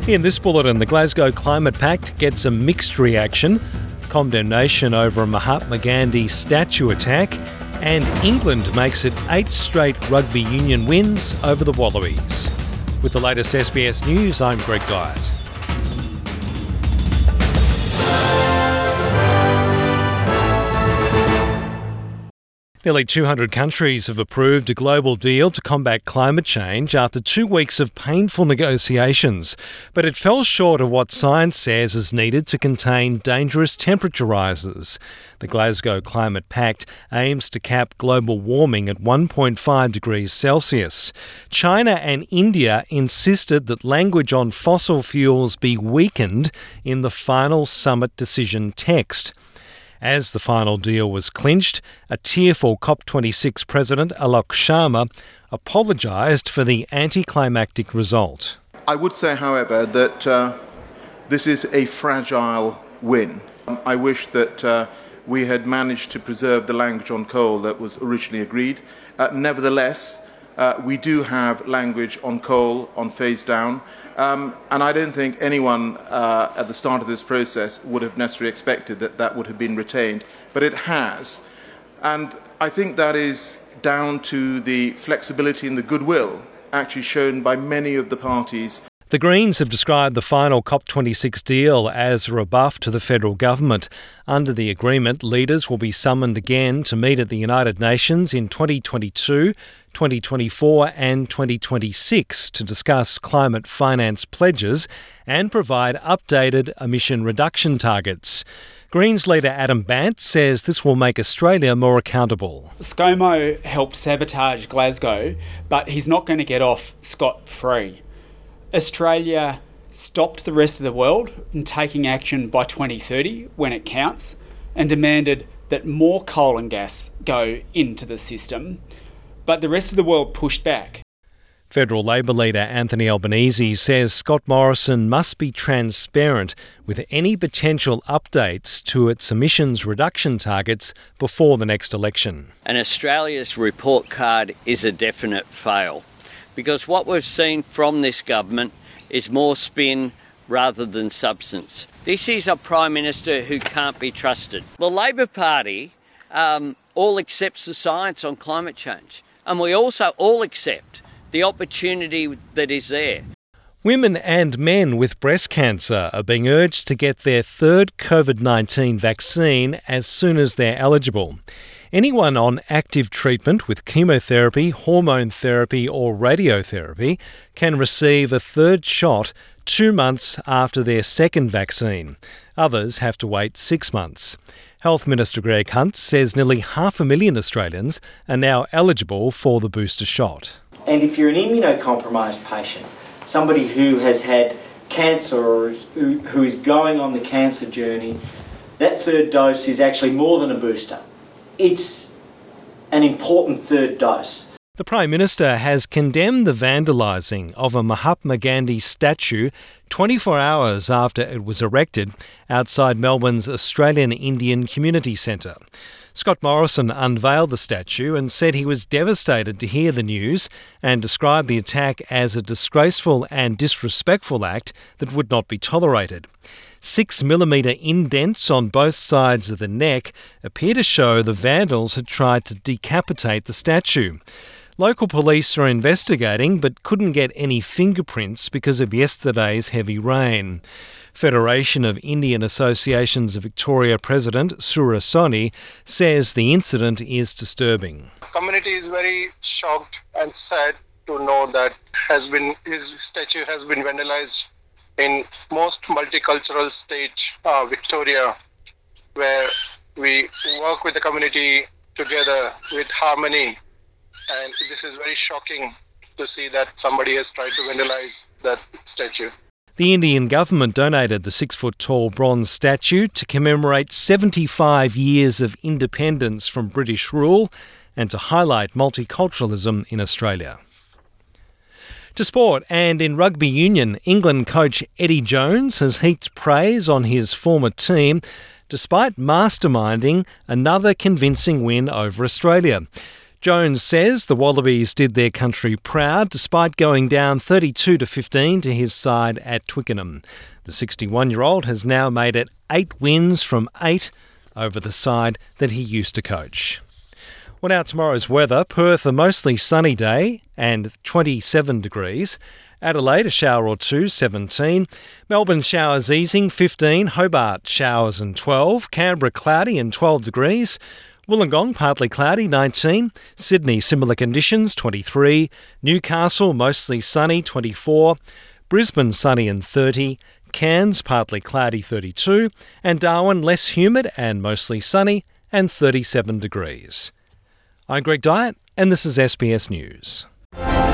In this bulletin, the Glasgow Climate Pact gets a mixed reaction, condemnation over a Mahatma Gandhi statue attack, and England makes it 8 straight rugby union wins over the Wallabies. With the latest SBS News, I'm Greg Dyett. Nearly 200 countries have approved a global deal to combat climate change after 2 weeks of painful negotiations, but it fell short of what science says is needed to contain dangerous temperature rises. The Glasgow Climate Pact aims to cap global warming at 1.5 degrees Celsius. China and India insisted that language on fossil fuels be weakened in the final summit decision text. As the final deal was clinched, a tearful COP26 President Alok Sharma apologised for the anticlimactic result. I would say, however, that this is a fragile win. I wish that we had managed to preserve the language on coal that was originally agreed. Nevertheless, we do have language on coal, on phase down, and I don't think anyone at the start of this process would have necessarily expected that that would have been retained, but it has. And I think that is down to the flexibility and the goodwill actually shown by many of the parties. The Greens have described the final COP26 deal as a rebuff to the federal government. Under the agreement, leaders will be summoned again to meet at the United Nations in 2022, 2024 and 2026 to discuss climate finance pledges and provide updated emission reduction targets. Greens leader Adam Bandt says this will make Australia more accountable. ScoMo helped sabotage Glasgow, but he's not going to get off scot-free. Australia stopped the rest of the world from taking action by 2030 when it counts and demanded that more coal and gas go into the system, but the rest of the world pushed back. Federal Labor leader Anthony Albanese says Scott Morrison must be transparent with any potential updates to its emissions reduction targets before the next election. And Australia's report card is a definite fail, because what we've seen from this government is more spin rather than substance. This is a Prime Minister who can't be trusted. The Labor Party all accepts the science on climate change, and we also all accept the opportunity that is there. Women and men with breast cancer are being urged to get their third COVID-19 vaccine as soon as they're eligible. Anyone on active treatment with chemotherapy, hormone therapy or radiotherapy can receive a third shot 2 months after their second vaccine. Others have to wait 6 months. Health Minister Greg Hunt says nearly 500,000 Australians are now eligible for the booster shot. And if you're an immunocompromised patient, somebody who has had cancer or who is going on the cancer journey, that third dose is actually more than a booster. It's an important third dose. The Prime Minister has condemned the vandalising of a Mahatma Gandhi statue 24 hours after it was erected outside Melbourne's Australian Indian Community Centre. Scott Morrison unveiled the statue and said he was devastated to hear the news and described the attack as a disgraceful and disrespectful act that would not be tolerated. 6mm indents on both sides of the neck appear to show the vandals had tried to decapitate the statue. Local police are investigating but couldn't get any fingerprints because of yesterday's heavy rain. Federation of Indian Associations of Victoria President Sura Soni says the incident is disturbing. The community is very shocked and sad to know that his statue has been vandalized in most multicultural state, Victoria, where we work with the community together with harmony. And this is very shocking to see that somebody has tried to vandalize that statue. The Indian government donated the 6-foot-tall bronze statue to commemorate 75 years of independence from British rule and to highlight multiculturalism in Australia. To sport, and in rugby union, England coach Eddie Jones has heaped praise on his former team despite masterminding another convincing win over Australia. Jones says the Wallabies did their country proud despite going down 32-15 to his side at Twickenham. The 61-year-old has now made it 8 wins from 8 over the side that he used to coach. Well, now tomorrow's weather. Perth, a mostly sunny day and 27 degrees. Adelaide, a shower or two, 17. Melbourne, showers easing, 15. Hobart, showers and 12. Canberra, cloudy and 12 degrees. Wollongong, partly cloudy, 19. Sydney, similar conditions, 23. Newcastle, mostly sunny, 24. Brisbane, sunny and 30. Cairns, partly cloudy, 32. And Darwin, less humid and mostly sunny and 37 degrees. I'm Greg Dyett, and this is SBS News.